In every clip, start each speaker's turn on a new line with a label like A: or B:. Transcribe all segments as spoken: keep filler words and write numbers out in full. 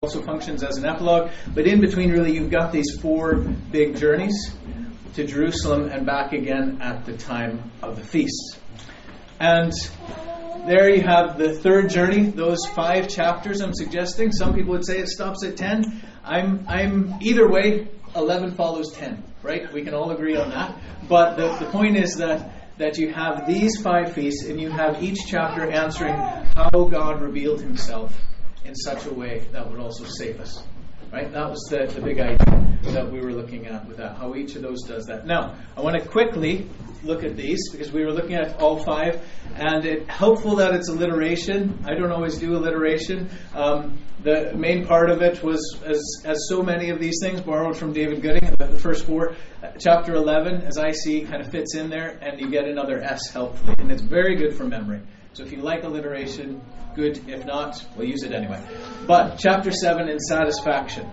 A: also functions as an epilogue. But in between, really, you've got these four big journeys to Jerusalem and back again at the time of the feast. And there you have the third journey, those five chapters I'm suggesting. Some people would say it stops at ten. I'm I'm either way, eleven follows ten, right? We can all agree on that. But the, the point is that, that you have these five feasts and you have each chapter answering how God revealed himself in such a way that would also save us. Right? That was the, the big idea that we were looking at with that, how each of those does that. Now, I want to quickly look at these because we were looking at all five, and it's helpful that it's alliteration. I don't always do alliteration. Um, the main part of it was, as, as so many of these things, borrowed from David Gooding. The first four, chapter eleven, as I see, kind of fits in there, and you get another S helpfully, and it's very good for memory. So if you like alliteration, good. If not, we'll use it anyway. But chapter seven in satisfaction.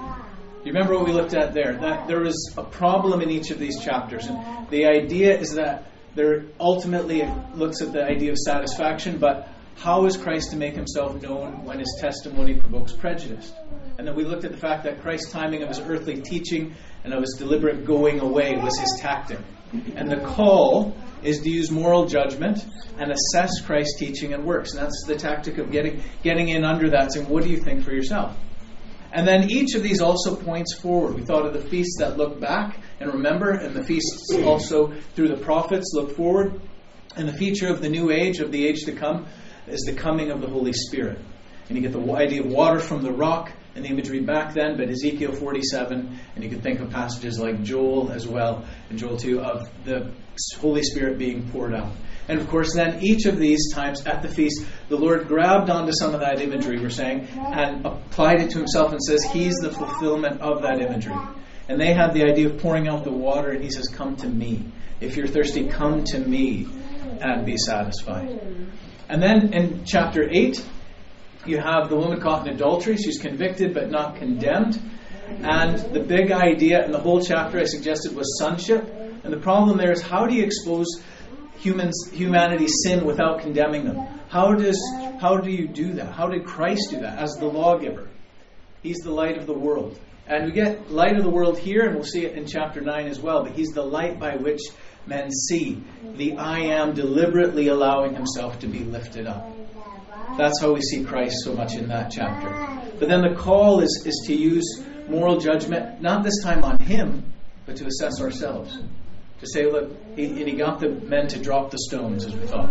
A: You remember what we looked at there? That there is a problem in each of these chapters. And the idea is that there ultimately it looks at the idea of satisfaction, but how is Christ to make himself known when his testimony provokes prejudice? And then we looked at the fact that Christ's timing of his earthly teaching and of his deliberate going away was his tactic. And the call is to use moral judgment and assess Christ's teaching and works. And that's the tactic of getting getting in under that, saying, what do you think for yourself? And then each of these also points forward. We thought of the feasts that look back and remember, and the feasts also through the prophets look forward. And the feature of the new age, of the age to come, is the coming of the Holy Spirit. And you get the idea of water from the rock and the imagery back then, but Ezekiel forty-seven, and you can think of passages like Joel as well, and Joel two, of the Holy Spirit being poured out. And of course then each of these times at the feast, the Lord grabbed onto some of that imagery, we're saying, and applied it to himself and says he's the fulfillment of that imagery. And they had the idea of pouring out the water, and he says, come to me. If you're thirsty, come to me and be satisfied. And then in chapter eight, you have the woman caught in adultery. She's convicted but not condemned. And the big idea in the whole chapter I suggested was sonship. And the problem there is, how do you expose humans, humanity's sin without condemning them? How does how do you do that? How did Christ do that as the lawgiver? He's the light of the world. And we get light of the world here, and we'll see it in chapter nine as well. But he's the light by which men see. The I am deliberately allowing himself to be lifted up. That's how we see Christ so much in that chapter. But then the call is, is to use moral judgment, not this time on him, but to assess ourselves. To say, look, he, and he got the men to drop the stones, as we thought.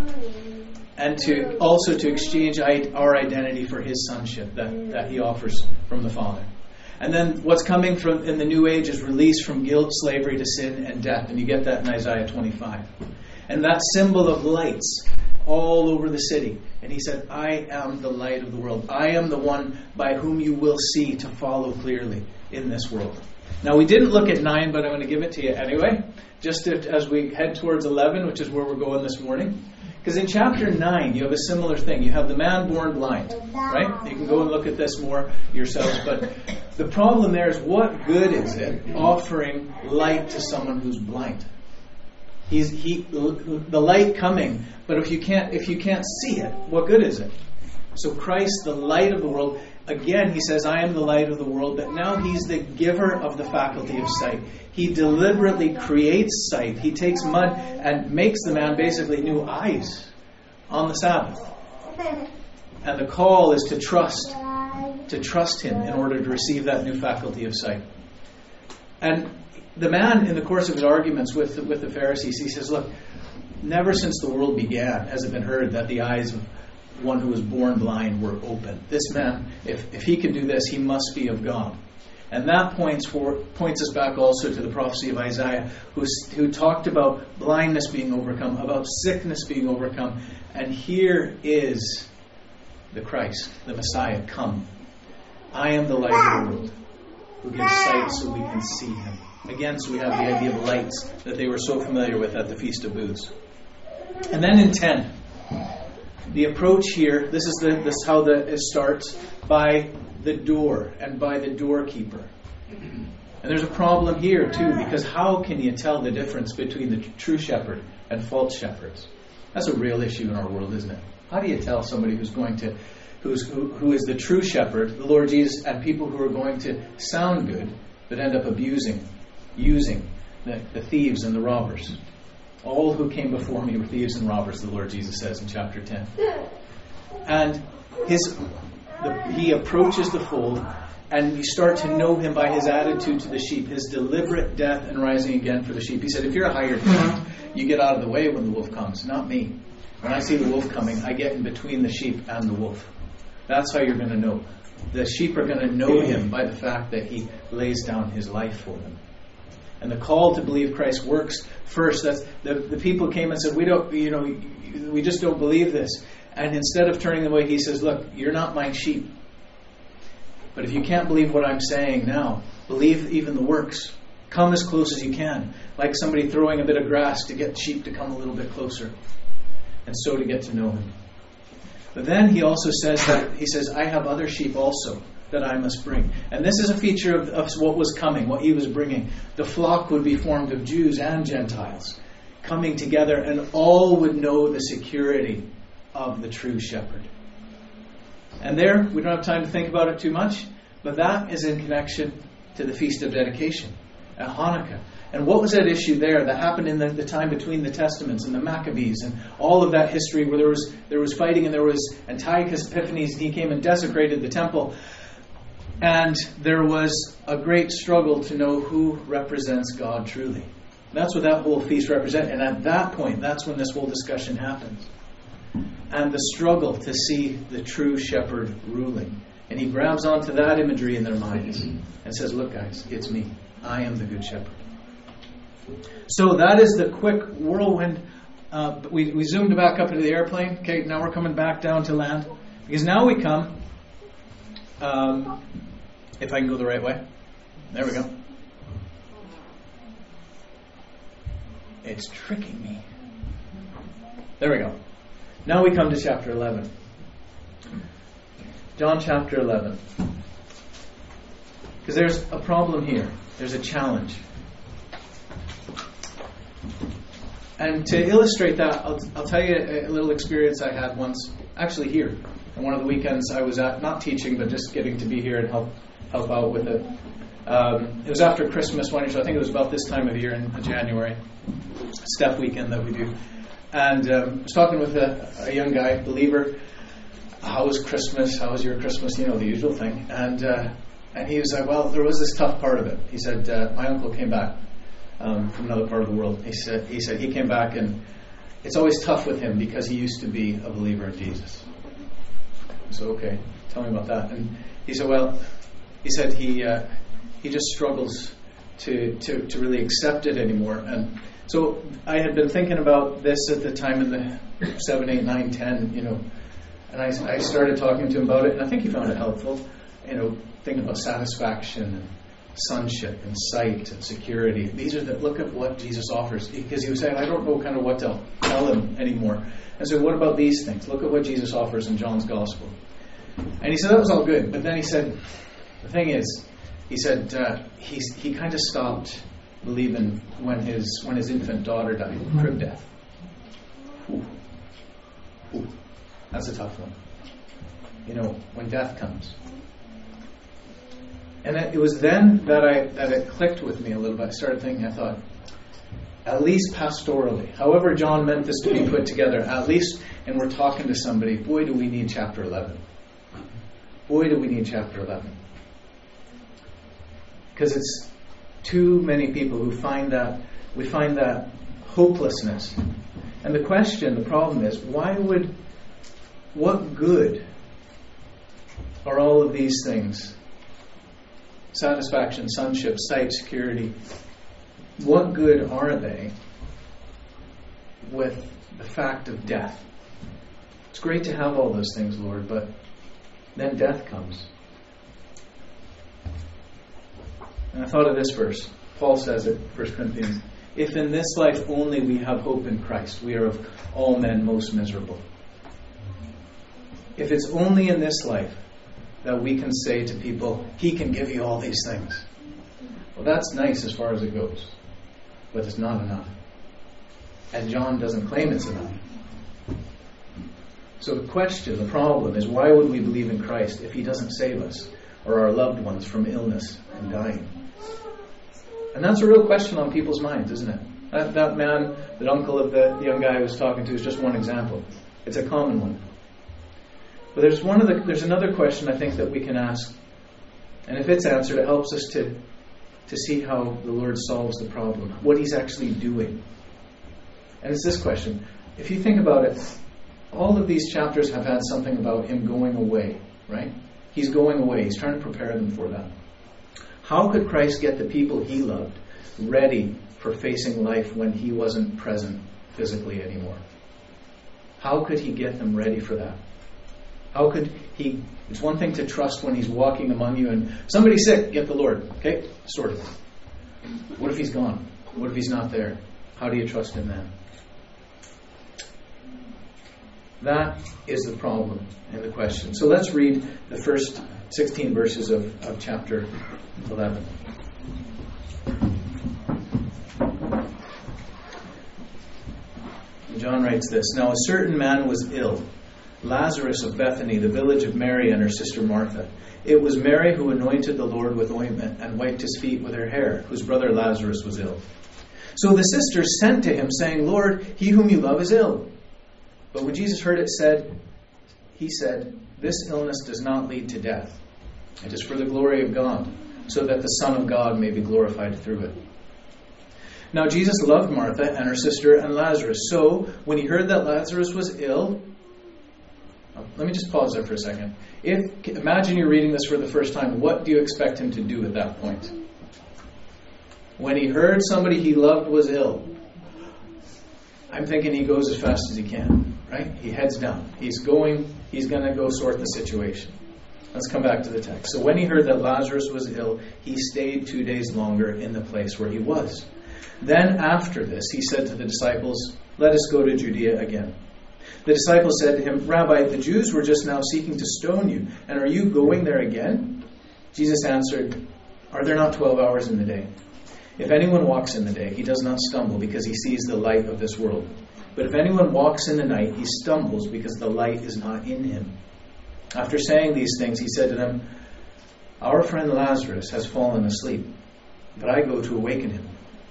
A: And to also to exchange our identity for his sonship that, that he offers from the Father. And then what's coming from in the new age is release from guilt, slavery to sin, and death. And you get that in Isaiah twenty-five. And that symbol of lights all over the city. And he said, I am the light of the world. I am the one by whom you will see to follow clearly in this world. Now, we didn't look at nine, but I'm going to give it to you anyway, just to, as we head towards eleven, which is where we're going this morning. Because in chapter nine, you have a similar thing. You have the man born blind, right? You can go and look at this more yourselves. But the problem there is, what good is it offering light to someone who's blind? He's he the light coming, but if you can't if you can't see it, what good is it? So Christ, the light of the world, again he says, I am the light of the world, but now he's the giver of the faculty of sight. He deliberately creates sight. He takes mud and makes the man basically new eyes on the Sabbath. And the call is to trust, to trust him in order to receive that new faculty of sight. And the man, in the course of his arguments with the, with the Pharisees, he says, look, never since the world began has it been heard that the eyes of one who was born blind were open. This man, if, if he can do this, he must be of God. And that points for, points us back also to the prophecy of Isaiah, who's, who talked about blindness being overcome, about sickness being overcome. And here is the Christ, the Messiah, come. I am the light of the world, who gives sight so we can see him. Again, so we have the idea of lights that they were so familiar with at the Feast of Booths. And then in ten, the approach here, this is the this is how the, it starts, by the door and by the doorkeeper. And there's a problem here too, because how can you tell the difference between the true shepherd and false shepherds? That's a real issue in our world, isn't it? How do you tell somebody who's going to who's, who, who is the true shepherd, the Lord Jesus, and people who are going to sound good, but end up abusing, using the, the thieves and the robbers. All who came before me were thieves and robbers, the Lord Jesus says in chapter ten. And his, the, he approaches the fold, and you start to know him by his attitude to the sheep, his deliberate death and rising again for the sheep. He said, if you're a hired hand, you get out of the way when the wolf comes, not me. When I see the wolf coming, I get in between the sheep and the wolf. That's how you're going to know. The sheep are going to know him by the fact that he lays down his life for them. And the call to believe Christ works first. That's the, the people came and said, we don't, you know, we just don't believe this. And instead of turning them away, he says, look, you're not my sheep. But if you can't believe what I'm saying now, believe even the works. Come as close as you can. Like somebody throwing a bit of grass to get sheep to come a little bit closer. And so to get to know him. But then he also says that, he says, I have other sheep also that I must bring. And this is a feature of, of what was coming, what he was bringing. The flock would be formed of Jews and Gentiles coming together, and all would know the security of the true shepherd. And there, we don't have time to think about it too much, but that is in connection to the Feast of Dedication at Hanukkah. And what was that issue there that happened in the, the time between the Testaments and the Maccabees and all of that history where there was there was fighting and there was Antiochus Epiphanes, and he came and desecrated the temple. And there was a great struggle to know who represents God truly. That's what that whole feast represents. And at that point, that's when this whole discussion happens. And the struggle to see the true shepherd ruling. And he grabs onto that imagery in their minds and says, look guys, it's me. I am the good shepherd. So that is the quick whirlwind. Uh, we, we zoomed back up into the airplane. Okay, now we're coming back down to land. Because now we come, um, if I can go the right way. There we go. It's tricking me. There we go. Now we come to chapter eleven. John chapter eleven. Because there's a problem here. There's a challenge. And to illustrate that, I'll, I'll tell you a, a little experience I had once, actually here. On one of the weekends I was at, not teaching, but just getting to be here and help help out with it. Um, it was after Christmas one year, so I think it was about this time of year in January. Step weekend that we do. And um, I was talking with a, a young guy, believer. How was Christmas? How was your Christmas? You know, the usual thing. And uh, and he was like, well, there was this tough part of it. He said, uh, my uncle came back um, from another part of the world. He said, he said he came back, and it's always tough with him because he used to be a believer in Jesus. So, okay, tell me about that. And he said, well, he said he uh, he just struggles to, to, to really accept it anymore. And so I had been thinking about this at the time in the seven, eight, nine, ten, you know, and I, I started talking to him about it, and I think he found it helpful, you know, thinking about satisfaction and sonship and sight and security. These are the, look at what Jesus offers, because he was saying, I don't know kind of what to tell him anymore. And so what about these things? Look at what Jesus offers in John's Gospel. And he said that was all good, but then he said, the thing is, he said uh, he he kind of stopped believing when his when his infant daughter died, crib death. Ooh. Ooh. That's a tough one. You know, when death comes. And it was then that I that it clicked with me a little bit. I started thinking, I thought, at least pastorally, however John meant this to be put together, at least, and we're talking to somebody, boy, do we need chapter eleven. Boy, do we need chapter eleven. Because it's too many people who find that, we find that hopelessness. And the question, the problem is, why would, what good are all of these things? Satisfaction, sonship, sight, security. What good are they with the fact of death? It's great to have all those things, Lord, but then death comes. And I thought of this verse. Paul says it, First Corinthians. If in this life only we have hope in Christ, we are of all men most miserable. If it's only in this life that we can say to people, He can give you all these things. Well, that's nice as far as it goes. But it's not enough. And John doesn't claim it's enough. So the question, the problem is, why would we believe in Christ if he doesn't save us or our loved ones from illness and dying? And that's a real question on people's minds, isn't it? That, that man, that uncle of the, the young guy I was talking to, is just one example. It's a common one. But there's one of the, there's another question I think that we can ask, and if it's answered, it helps us to to see how the Lord solves the problem, what he's actually doing. And it's this question. If you think about it, all of these chapters have had something about him going away, right? He's going away. He's trying to prepare them for that. How could Christ get the people he loved ready for facing life when he wasn't present physically anymore? How could he get them ready for that? How could he... It's one thing to trust when he's walking among you and somebody's sick, get the Lord. Okay, sorted. What if he's gone? What if he's not there? How do you trust him then? That is the problem and the question. So let's read the first sixteen verses of, of chapter eleven. John writes this, "Now a certain man was ill, Lazarus of Bethany, the village of Mary and her sister Martha. It was Mary who anointed the Lord with ointment and wiped his feet with her hair, whose brother Lazarus was ill. So the sisters sent to him, saying, 'Lord, he whom you love is ill.' But when Jesus heard it said, he said, 'This illness does not lead to death. It is for the glory of God, so that the Son of God may be glorified through it.' Now Jesus loved Martha and her sister and Lazarus. So when he heard that Lazarus was ill..." Let me just pause there for a second. If imagine you're reading this for the first time. What do you expect him to do at that point? When he heard somebody he loved was ill, I'm thinking he goes as fast as he can, right? He heads down. He's going, he's going to go sort the situation. Let's come back to the text. "So when he heard that Lazarus was ill, he stayed two days longer in the place where he was. Then after this, he said to the disciples, 'Let us go to Judea again.' The disciples said to him, 'Rabbi, the Jews were just now seeking to stone you, and are you going there again?' Jesus answered, 'Are there not twelve hours in the day? If anyone walks in the day, he does not stumble because he sees the light of this world. But if anyone walks in the night, he stumbles because the light is not in him.' After saying these things, he said to them, 'Our friend Lazarus has fallen asleep, but I go to awaken him.'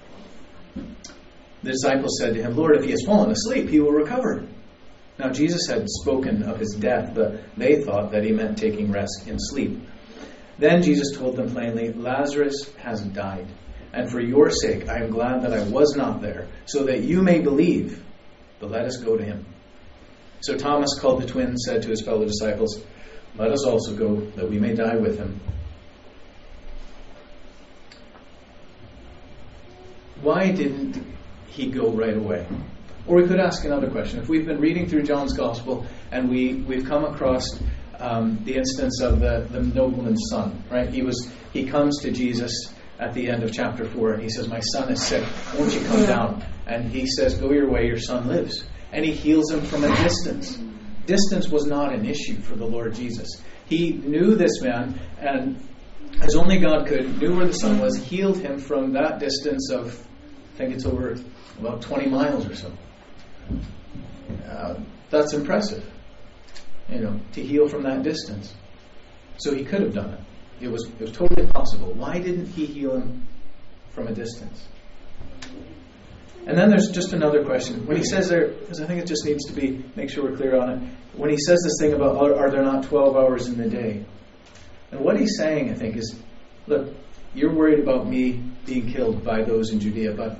A: The disciples said to him, 'Lord, if he has fallen asleep, he will recover.' Now Jesus had spoken of his death, but they thought that he meant taking rest in sleep. Then Jesus told them plainly, 'Lazarus has died, and for your sake I am glad that I was not there, so that you may believe. But let us go to him.' So Thomas, called the twin, said to his fellow disciples, 'Let us also go, that we may die with him.'" Why didn't he go right away? Or we could ask another question. If we've been reading through John's Gospel and we, we've come across um, the instance of the, the nobleman's son, right? He was he comes to Jesus at the end of chapter four and he says, "My son is sick, won't you come down?" And he says, "Go your way, your son lives." And he heals him from a distance. Distance was not an issue for the Lord Jesus. He knew this man, and as only God could, knew where the son was, healed him from that distance of, I think it's over about twenty miles or so. Uh, that's impressive, you know, to heal from that distance. So he could have done it. It was it was totally possible. Why didn't he heal him from a distance? And then there's just another question. When he says there, because I think it just needs to be, make sure we're clear on it. When he says this thing about, are, are there not twelve hours in the day? And what he's saying, I think, is, look, you're worried about me being killed by those in Judea, but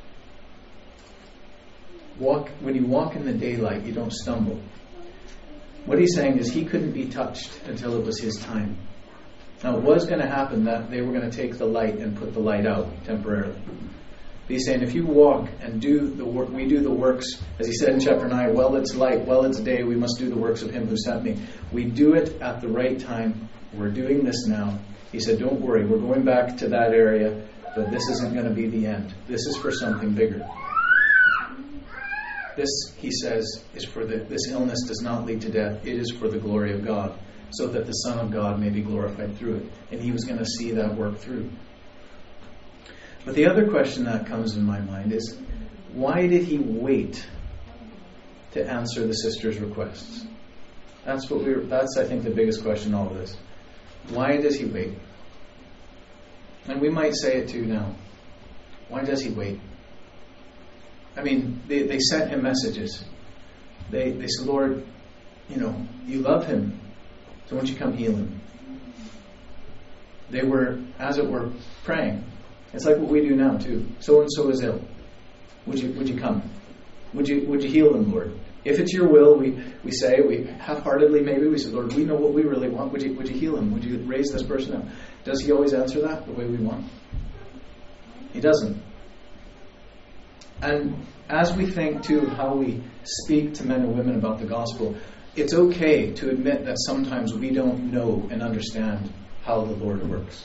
A: walk when you walk in the daylight, you don't stumble. What he's saying is he couldn't be touched until it was his time. Now, it was going to happen that they were going to take the light and put the light out temporarily. But he's saying, if you walk and do the work, we do the works, as he said in chapter nine, "Well, it's light, well, it's day, we must do the works of him who sent me." We do it at the right time. We're doing this now. He said, don't worry, we're going back to that area, but this isn't going to be the end. This is for something bigger. This, he says, is for the, this illness does not lead to death. It is for the glory of God, so that the Son of God may be glorified through it. And he was going to see that work through. But the other question that comes in my mind is, why did he wait to answer the sisters' requests? That's what we're. That's, I think, the biggest question in all of this. Why does he wait? And we might say it too now. Why does he wait? I mean, they, they sent him messages. They they said, Lord, you know, you love him, so won't you come heal him? They were, as it were, praying. It's like what we do now too. So and so is ill. Would you would you come? Would you would you heal them, Lord? If it's your will, we, we say, we half-heartedly maybe, we say, Lord, we know what we really want. Would you would you heal him? Would you raise this person up? Does he always answer that the way we want? He doesn't. And as we think too how we speak to men and women about the gospel, it's okay to admit that sometimes we don't know and understand how the Lord works.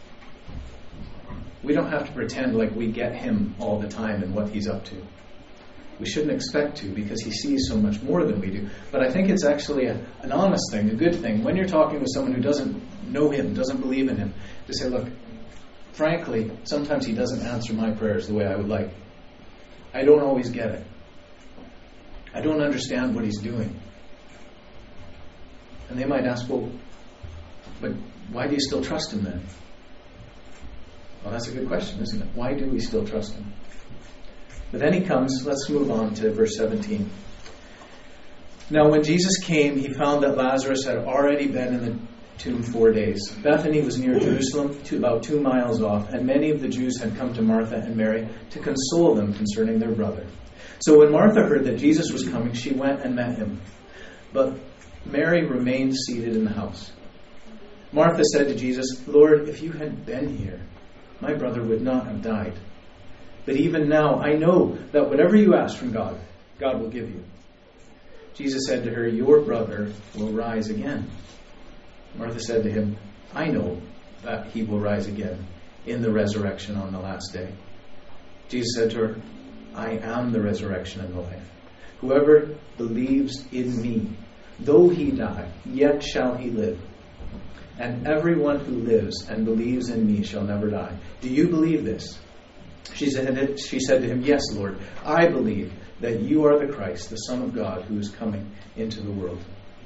A: We don't have to pretend like we get him all the time and what he's up to. We shouldn't expect to, because he sees so much more than we do. But I think it's actually a, an honest thing, a good thing, when you're talking with someone who doesn't know him, doesn't believe in him, to say, look, frankly, sometimes he doesn't answer my prayers the way I would like. I don't always get it. I don't understand what he's doing. And they might ask, well, but why do you still trust him then? Well, that's a good question, isn't it? Why do we still trust him? But then he comes, let's move on to verse seventeen. Now when Jesus came, he found that Lazarus had already been in the tomb four days. Bethany was near Jerusalem, to about two miles off, and many of the Jews had come to Martha and Mary to console them concerning their brother. So when Martha heard that Jesus was coming, she went and met him. But Mary remained seated in the house. Martha said to Jesus, Lord, if you had been here, my brother would not have died. But even now I know that whatever you ask from God, God will give you. Jesus said to her, your brother will rise again. Martha said to him, I know that he will rise again in the resurrection on the last day. Jesus said to her, I am the resurrection and the life. Whoever believes in me, though he die, yet shall he live. And everyone who lives and believes in me shall never die. Do you believe this? She said, she said to him, yes, Lord, I believe that you are the Christ, the Son of God, who is coming into the world.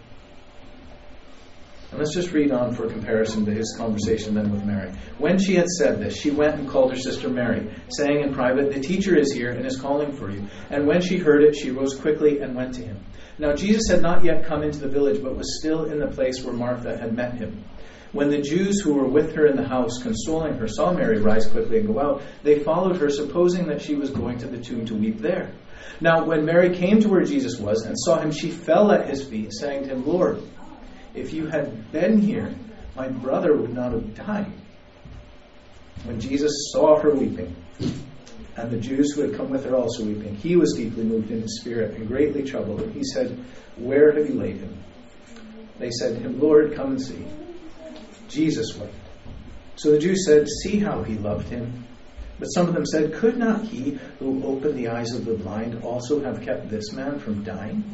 A: And let's just read on for a comparison to his conversation then with Mary. When she had said this, she went and called her sister Mary, saying in private, the teacher is here and is calling for you. And when she heard it, she rose quickly and went to him. Now Jesus had not yet come into the village, but was still in the place where Martha had met him. When the Jews who were with her in the house, consoling her, saw Mary rise quickly and go out, they followed her, supposing that she was going to the tomb to weep there. Now when Mary came to where Jesus was and saw him, she fell at his feet, saying to him, Lord, if you had been here, my brother would not have died. When Jesus saw her weeping, and the Jews who had come with her also weeping, he was deeply moved in his spirit and greatly troubled. And he said, where have you laid him? They said to him, Lord, come and see. Jesus wept. So the Jews said, see how he loved him. But some of them said, could not he who opened the eyes of the blind also have kept this man from dying?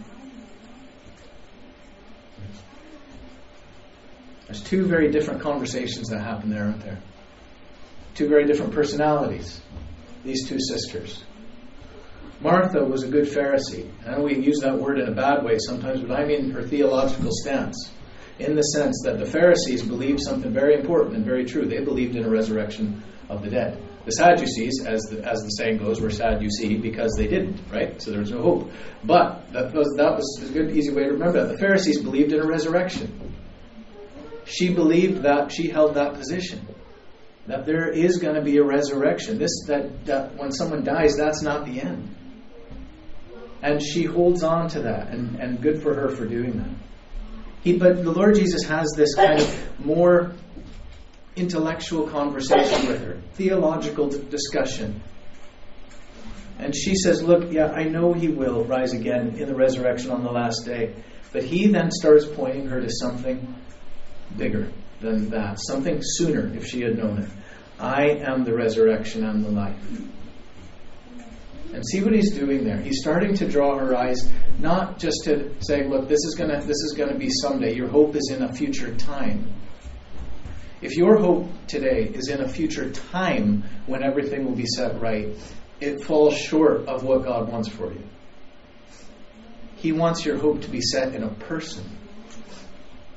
A: There's two very different conversations that happen there, aren't there? Two very different personalities, these two sisters. Martha was a good Pharisee. I know we use that word in a bad way sometimes, but I mean her theological stance. In the sense that the Pharisees believed something very important and very true. They believed in a resurrection of the dead. The Sadducees, as the, as the saying goes, were sad, you see, because they didn't, right? So there was no hope. But that was, that was a good, easy way to remember that. The Pharisees believed in a resurrection. She believed that, she held that position. That there is going to be a resurrection. This that, that when someone dies, that's not the end. And she holds on to that, and, and good for her for doing that. He, but the Lord Jesus has this kind of more intellectual conversation with her, theological d- discussion. And she says, look, yeah, I know he will rise again in the resurrection on the last day. But he then starts pointing her to something bigger than that, something sooner if she had known it. I am the resurrection and the life. And see what he's doing there. He's starting to draw her eyes, not just to say, look, this is gonna this is gonna be someday. Your hope is in a future time. If your hope today is in a future time when everything will be set right, it falls short of what God wants for you. He wants your hope to be set in a person.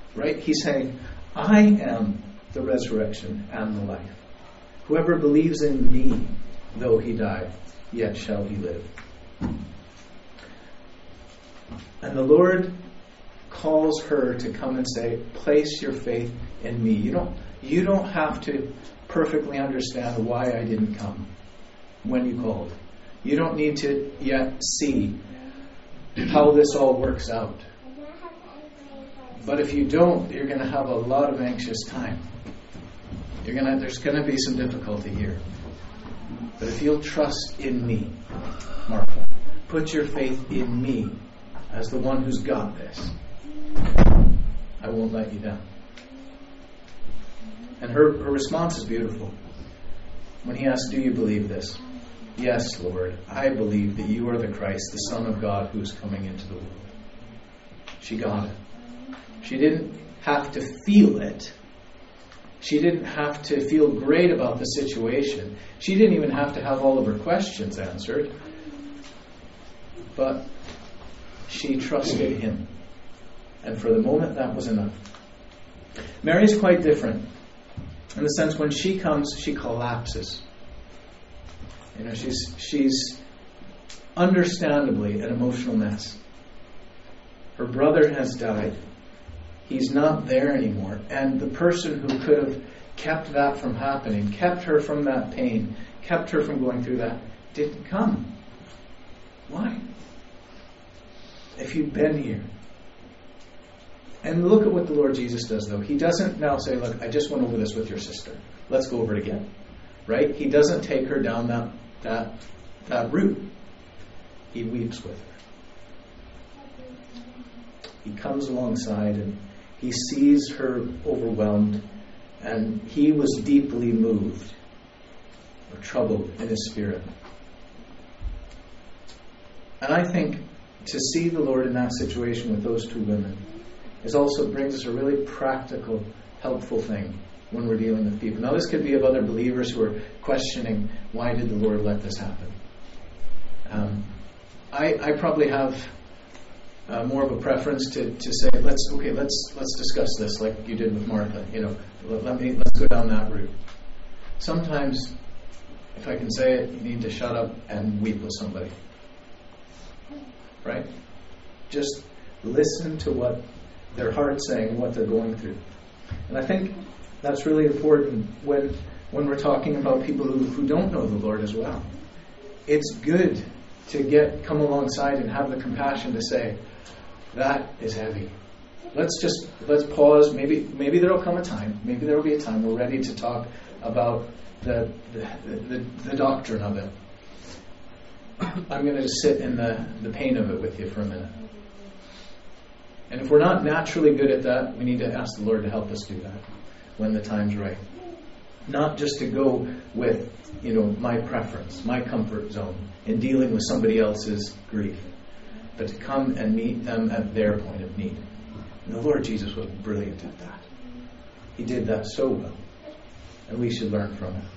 A: Right? He's saying, I am the resurrection and the life. Whoever believes in me, though he die, yet shall he live. And the Lord calls her to come and say, place your faith in me. You don't, you don't have to perfectly understand why I didn't come when you called. You don't need to yet see how this all works out. But if you don't, you're going to have a lot of anxious time. You're going to, there's going to be some difficulty here. But if you'll trust in me, Martha, put your faith in me as the one who's got this, I won't let you down. And her, her response is beautiful. When he asks, do you believe this? Yes, Lord, I believe that you are the Christ, the Son of God, who is coming into the world. She got it. She didn't have to feel it. She didn't have to feel great about the situation. She didn't even have to have all of her questions answered. But she trusted him. And for the moment, that was enough. Mary's quite different. In the sense, when she comes, she collapses. You know, she's she's understandably an emotional mess. Her brother has died. He's not there anymore. And the person who could have kept that from happening, kept her from that pain, kept her from going through that, didn't come. Why? If you'd been here. And look at what the Lord Jesus does, though. He doesn't now say, look, I just went over this with your sister. Let's go over it again. Right? He doesn't take her down that that that route. He weeps with her. He comes alongside and he sees her overwhelmed, and he was deeply moved or troubled in his spirit. And I think to see the Lord in that situation with those two women is also brings us a really practical, helpful thing when we're dealing with people. Now, this could be of other believers who are questioning, why did the Lord let this happen? Um, I, I probably have uh, more of a preference to, to say, let's okay, let's let's discuss this like you did with Martha. You know, let, let me let's go down that route. Sometimes, if I can say it, you need to shut up and weep with somebody. Right? Just listen to what their heart's saying, what they're going through. And I think that's really important when when we're talking about people who, who don't know the Lord as well. It's good to get come alongside and have the compassion to say, that is heavy. Let's just let's pause. Maybe maybe there'll come a time. Maybe there'll be a time we're ready to talk about the the, the, the doctrine of it. I'm going to just sit in the, the pain of it with you for a minute. And if we're not naturally good at that, we need to ask the Lord to help us do that when the time's right. Not just to go with, you know, my preference, my comfort zone in dealing with somebody else's grief, but to come and meet them at their point of need. And the Lord Jesus was brilliant at that. He did that so well. And we should learn from it.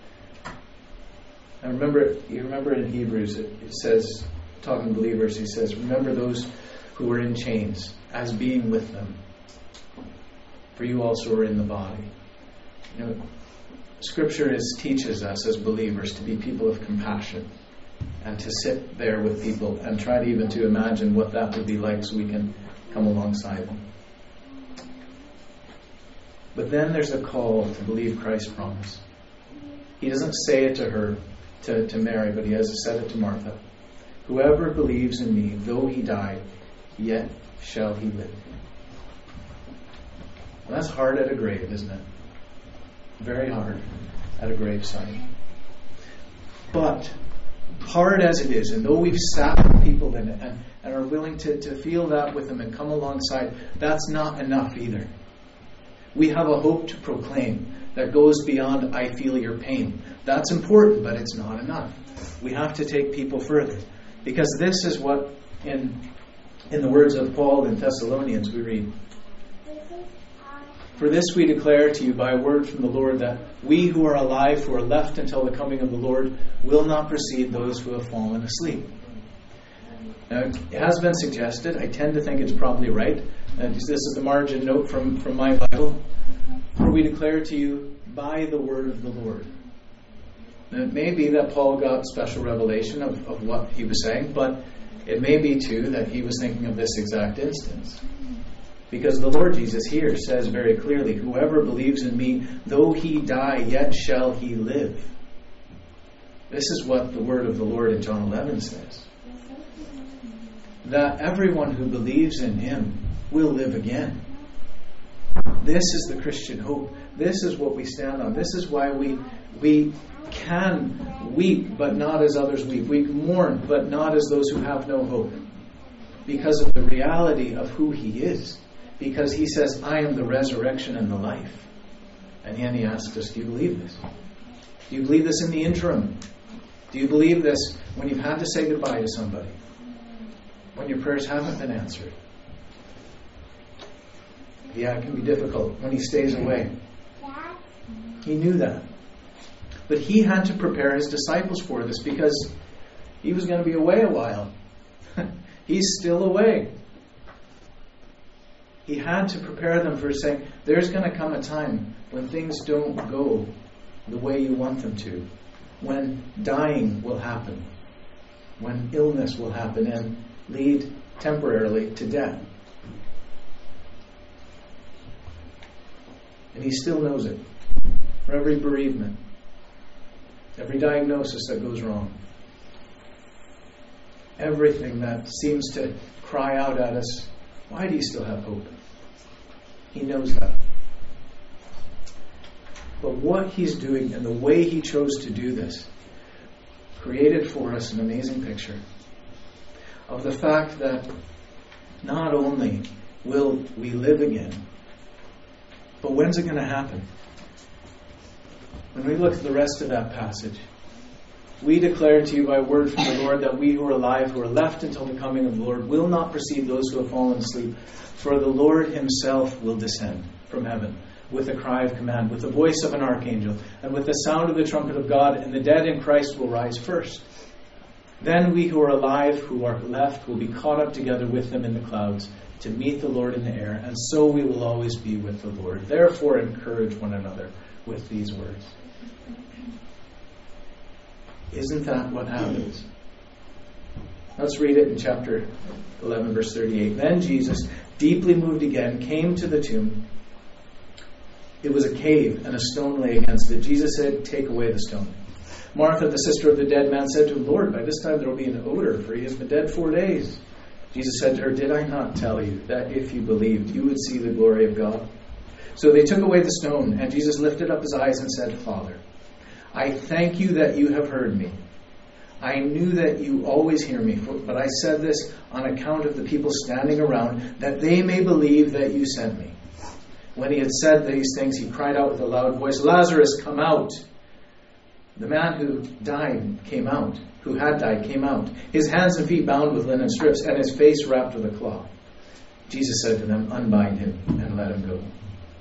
A: I remember, you remember in Hebrews, it, it says, talking to believers, he says, remember those who were in chains as being with them. For you also are in the body. You know, Scripture is, teaches us as believers to be people of compassion and to sit there with people and try to even to imagine what that would be like so we can come alongside them. But then there's a call to believe Christ's promise. He doesn't say it to her, to, to Mary, but he has said it to Martha. Whoever believes in me, though he die, yet shall he live. Well, that's hard at a grave, isn't it? Very hard at a graveside. But hard as it is, and though we've sat with people in it and, and are willing to, to feel that with them and come alongside, that's not enough either. We have a hope to proclaim that goes beyond I feel your pain. That's important, but it's not enough. We have to take people further. Because this is what, in, in the words of Paul in Thessalonians, we read, for this we declare to you by a word from the Lord, that we who are alive, who are left until the coming of the Lord, will not precede those who have fallen asleep. Now, it has been suggested, I tend to think it's probably right, and this is the margin note from, from my Bible, for we declare to you by the word of the Lord. Now, it may be that Paul got special revelation of, of what he was saying, but it may be too that he was thinking of this exact instance. Because the Lord Jesus here says very clearly, whoever believes in me, though he die, yet shall he live. This is what the word of the Lord in John eleven says. That everyone who believes in him will live again. This is the Christian hope. This is what we stand on. This is why we we can weep, but not as others weep. We mourn, but not as those who have no hope. Because of the reality of who he is. Because he says, I am the resurrection and the life. And then he asks us, do you believe this? Do you believe this in the interim? Do you believe this when you've had to say goodbye to somebody? When your prayers haven't been answered? Yeah, it can be difficult when he stays away. He knew that. But he had to prepare his disciples for this because he was going to be away a while. He's still away. He had to prepare them for saying, there's going to come a time when things don't go the way you want them to. When dying will happen. When illness will happen and lead temporarily to death. And he still knows it. For every bereavement, every diagnosis that goes wrong, everything that seems to cry out at us, why do you still have hope? He knows that. But what he's doing and the way he chose to do this created for us an amazing picture of the fact that not only will we live again, but when's it going to happen? When we look at the rest of that passage, we declare to you by word from the Lord that we who are alive, who are left until the coming of the Lord, will not precede those who have fallen asleep. For the Lord himself will descend from heaven with a cry of command, with the voice of an archangel, and with the sound of the trumpet of God, and the dead in Christ will rise first. Then we who are alive, who are left, will be caught up together with them in the clouds to meet the Lord in the air, and so we will always be with the Lord. Therefore encourage one another with these words. Isn't that what happens? Let's read it in chapter eleven, verse thirty-eight. Then Jesus, deeply moved again, came to the tomb. It was a cave, and a stone lay against it. Jesus said, take away the stone. Martha, the sister of the dead man, said to him, Lord, by this time there will be an odor, for he has been dead four days. Jesus said to her, did I not tell you that if you believed, you would see the glory of God? So they took away the stone, and Jesus lifted up his eyes and said, Father, I thank you that you have heard me. I knew that you always hear me, but I said this on account of the people standing around, that they may believe that you sent me. When he had said these things, he cried out with a loud voice, Lazarus, come out. The man who died came out, who had died came out, his hands and feet bound with linen strips, and his face wrapped with a cloth. Jesus said to them, unbind him and let him go.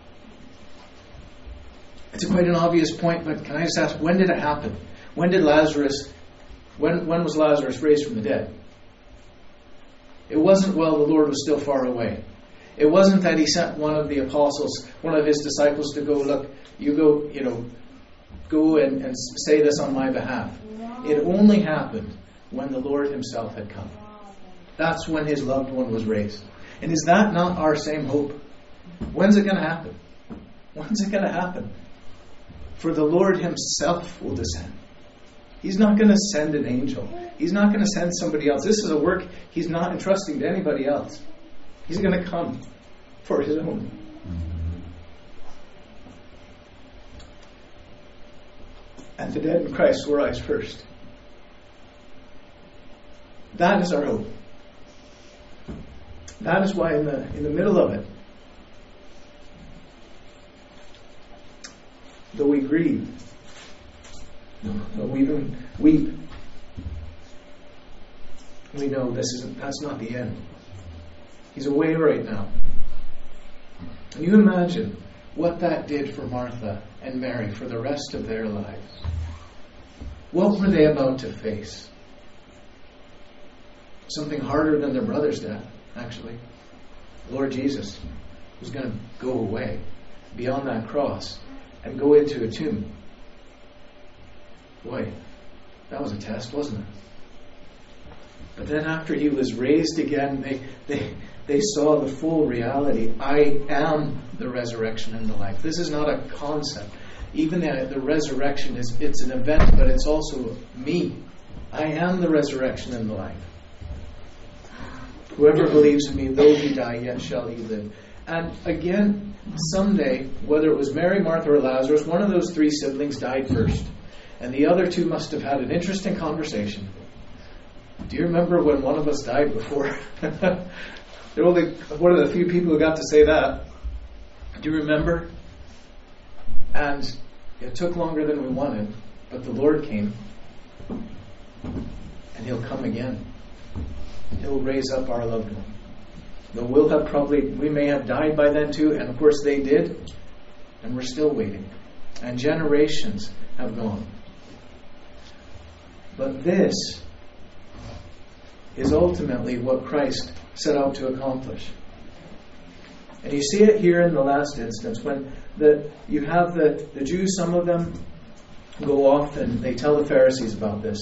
A: It's quite an obvious point, but can I just ask, when did it happen? When did Lazarus, when, when was Lazarus raised from the dead? It wasn't while the Lord was still far away. It wasn't that he sent one of the apostles, one of his disciples to go, look, you go, you know, go and, and say this on my behalf. It only happened when the Lord himself had come. That's when his loved one was raised. And is that not our same hope? When's it going to happen? When's it going to happen? For the Lord himself will descend. He's not going to send an angel. He's not going to send somebody else. This is a work he's not entrusting to anybody else. He's going to come for his own. And the dead in Christ will rise first. That is our hope. That is why in the in the middle of it, though we grieve, though we even weep, we know this isn't that's not the end. He's away right now. Can you imagine what that did for Martha and Mary for the rest of their lives? What were they about to face? something harder than their brother's death, actually. Lord Jesus was going to go away beyond that cross and go into a tomb. Boy, that was a test, wasn't it? But then after he was raised again, they, they, they saw the full reality. I am the resurrection and the life. This is not a concept. Even the, the resurrection, is it's an event, but it's also me. I am the resurrection and the life. Whoever believes in me, though he die, yet shall he live. And again, someday, whether it was Mary, Martha, or Lazarus, one of those three siblings died first. And the other two must have had an interesting conversation. Do you remember when one of us died before? They're only one of the few people who got to say that. Do you remember? And it took longer than we wanted, but the Lord came. And He'll come again. He'll raise up our loved one. Though we'll have probably, we may have died by then too, and of course they did, and we're still waiting. And generations have gone. But this is ultimately what Christ set out to accomplish. And you see it here in the last instance, when the you have the, the Jews, some of them go off and they tell the Pharisees about this.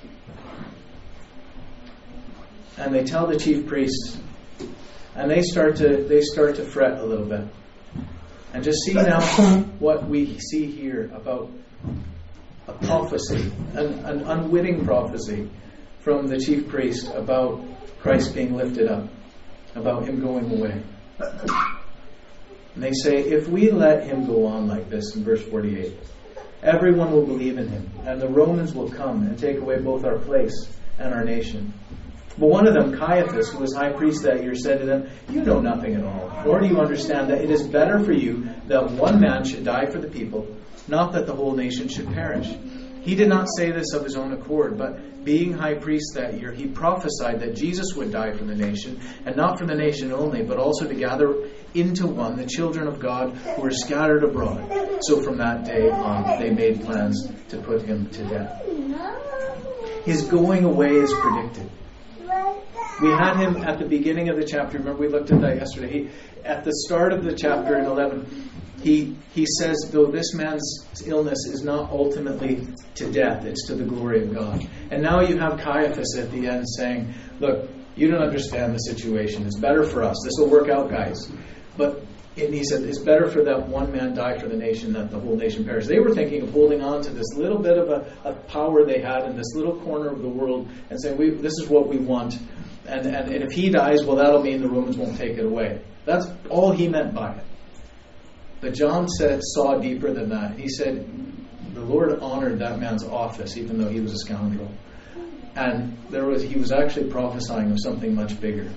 A: And they tell the chief priests. And they start to they start to fret a little bit. And just see now what we see here about a prophecy, an, an unwitting prophecy from the chief priest about Christ being lifted up, about Him going away. And they say, if we let Him go on like this, in verse forty-eight, everyone will believe in Him, and the Romans will come and take away both our place and our nation. But one of them, Caiaphas, who was high priest that year, said to them, you know nothing at all, nor do you understand that it is better for you that one man should die for the people, not that the whole nation should perish. He did not say this of his own accord, but being high priest that year, he prophesied that Jesus would die for the nation, and not for the nation only, but also to gather into one the children of God who were scattered abroad. So from that day on, they made plans to put Him to death. His going away is predicted. We had Him at the beginning of the chapter. Remember, we looked at that yesterday. He, at the start of the chapter in eleven, he he says, though this man's illness is not ultimately to death, it's to the glory of God. And now you have Caiaphas at the end saying, look, you don't understand the situation. It's better for us. This will work out, guys. But and he said, it's better for that one man die for the nation than the whole nation perish. They were thinking of holding on to this little bit of a, a power they had in this little corner of the world and saying, we, this is what we want. And, and, and if he dies, well, that'll mean the Romans won't take it away. That's all he meant by it. But John said, saw deeper than that. He said, the Lord honored that man's office, even though he was a scoundrel. And there was he was actually prophesying of something much bigger.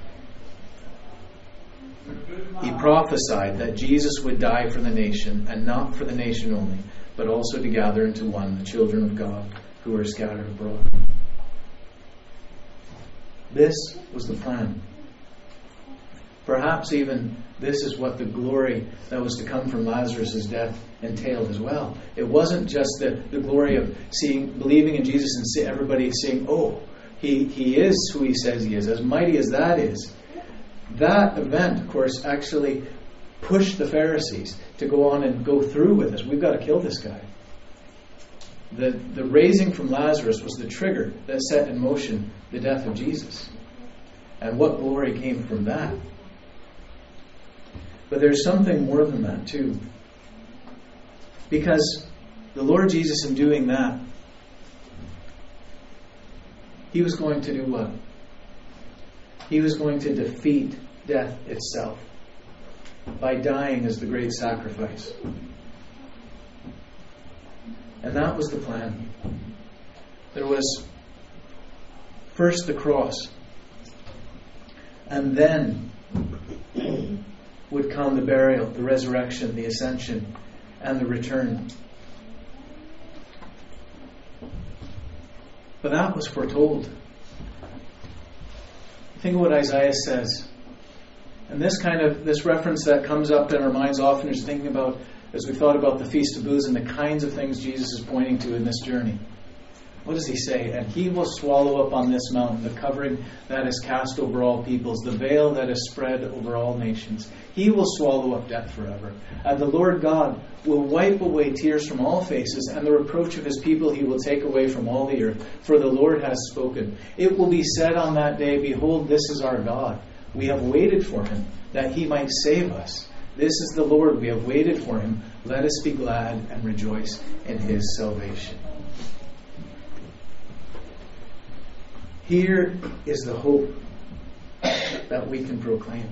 A: He prophesied that Jesus would die for the nation, and not for the nation only, but also to gather into one the children of God who are scattered abroad. This was the plan. Perhaps even this is what the glory that was to come from Lazarus' death entailed as well. It wasn't just the, the glory of seeing, believing in Jesus and see everybody saying, oh, he, he is who He says He is, as mighty as that is. That event, of course, actually pushed the Pharisees to go on and go through with this. We've got to kill this guy. The, the raising from Lazarus was the trigger that set in motion the death of Jesus. And what glory came from that? But there's something more than that too. Because the Lord Jesus, in doing that, He was going to do what? He was going to defeat death itself by dying as the great sacrifice. And that was the plan. There was first the cross, and then would come the burial, the resurrection, the ascension, and the return. But that was foretold. Think of what Isaiah says. And this kind of, this reference that comes up in our minds often is thinking about, as we thought about the Feast of Booths and the kinds of things Jesus is pointing to in this journey. What does he say? And he will swallow up on this mountain the covering that is cast over all peoples, the veil that is spread over all nations. He will swallow up death forever. And the Lord God will wipe away tears from all faces, and the reproach of his people he will take away from all the earth. For the Lord has spoken. It will be said on that day, behold, this is our God. We have waited for him, that he might save us. This is the Lord. We have waited for him. Let us be glad and rejoice in his salvation. Here is the hope that we can proclaim.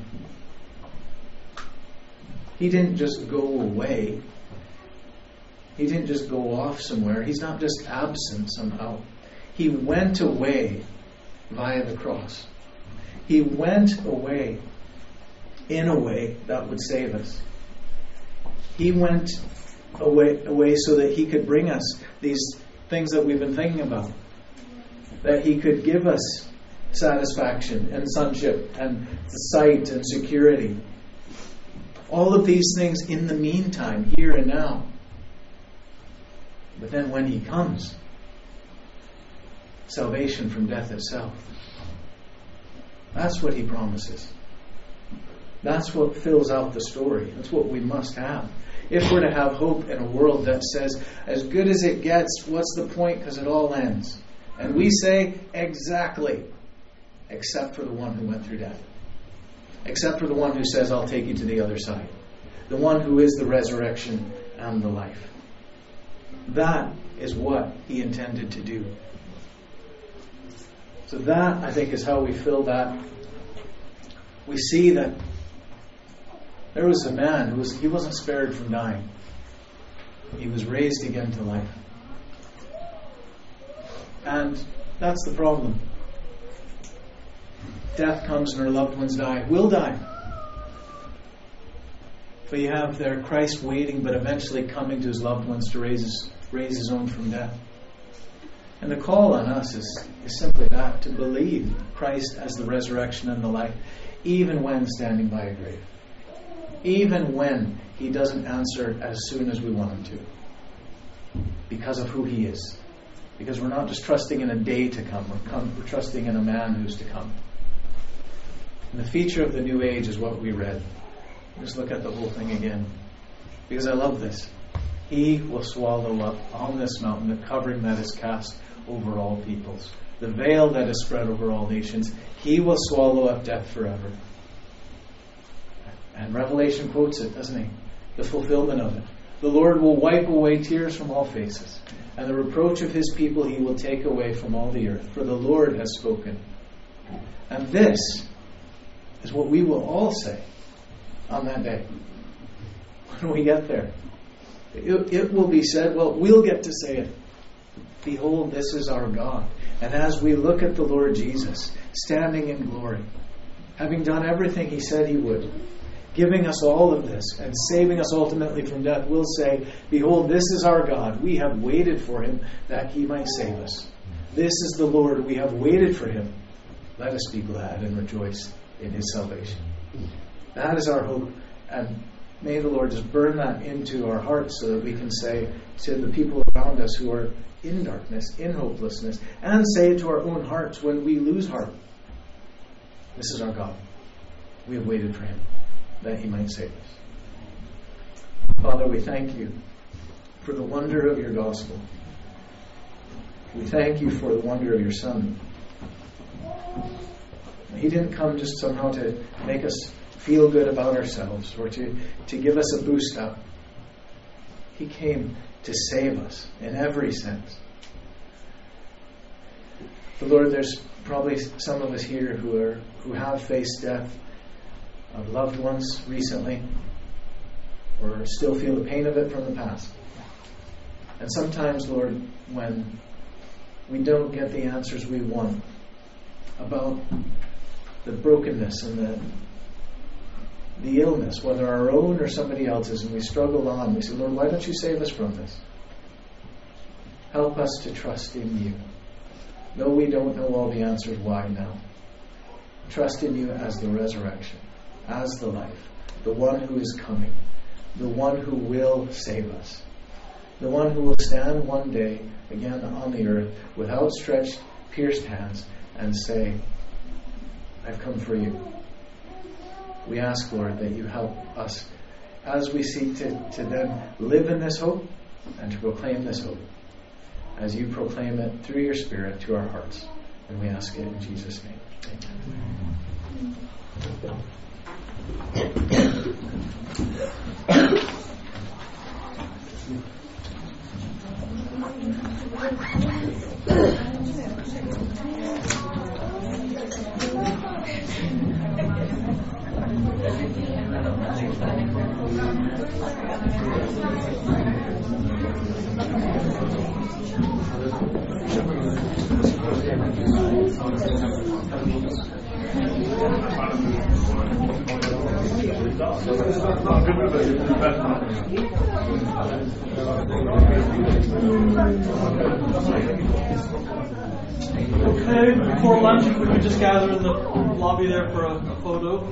A: He didn't just go away. He didn't just go off somewhere. He's not just absent somehow. He went away via the cross. He went away in a way that would save us. He went away, away so that he could bring us these things that we've been thinking about. That he could give us satisfaction and sonship and sight and security. All of these things in the meantime, here and now. But then when he comes, salvation from death itself. That's what he promises. That's what fills out the story. That's what we must have. If we're to have hope in a world that says, as good as it gets, what's the point? Because it all ends. And we say, exactly, except for the one who went through death. Except for the one who says, I'll take you to the other side. The one who is the resurrection and the life. That is what he intended to do. So that, I think, is how we fill that. We see that there was a man who was, he wasn't spared from dying. He was raised again to life. And that's the problem. Death comes and our loved ones die. We'll die. But you have there Christ waiting, but eventually coming to his loved ones to raise his, raise his own from death. And the call on us is, is simply that, to believe Christ as the resurrection and the life, even when standing by a grave. Even when he doesn't answer as soon as we want him to. Because of who he is. Because we're not just trusting in a day to come, we're, come, we're trusting in a man who's to come. And the feature of the new age is what we read. Just look at the whole thing again. Because I love this. He will swallow up on this mountain the covering that is cast over all peoples. The veil that is spread over all nations. He will swallow up death forever. And Revelation quotes it, doesn't he? The fulfillment of it. The Lord will wipe away tears from all faces. And the reproach of his people he will take away from all the earth. For the Lord has spoken. And this is what we will all say on that day. When we get there. It, it will be said, well, we'll get to say it. Behold, this is our God. And as we look at the Lord Jesus, standing in glory, having done everything he said he would, giving us all of this and saving us ultimately from death, we'll say, behold, this is our God. We have waited for him that he might save us. This is the Lord. We have waited for him. Let us be glad and rejoice in his salvation. That is our hope. And may the Lord just burn that into our hearts so that we can say to the people around us who are in darkness, in hopelessness, and say it to our own hearts when we lose heart. This is our God. We have waited for him that he might save us. Father, we thank you for the wonder of your gospel. We thank you for the wonder of your Son. He didn't come just somehow to make us feel good about ourselves or to, to give us a boost up. He came to save us in every sense. But Lord, there's probably some of us here who are who have faced death of loved ones recently, or still feel the pain of it from the past. And sometimes, Lord, when we don't get the answers we want about the brokenness and the the illness, whether our own or somebody else's, and we struggle on, we say, Lord, why don't you save us from this? Help us to trust in you. Though we don't know all the answers why now. Trust in you as the resurrection, as the life, the one who is coming, the one who will save us. the one who will stand one day again on the earth with outstretched, pierced hands and say, I've come for you. We ask, Lord, that you help us as we seek to, to then live in this hope and to proclaim this hope, as you proclaim it through your Spirit to our hearts. And we ask it in Jesus' name. Amen.
B: Okay, before lunch, if we could just gather in the lobby there for a, a photo.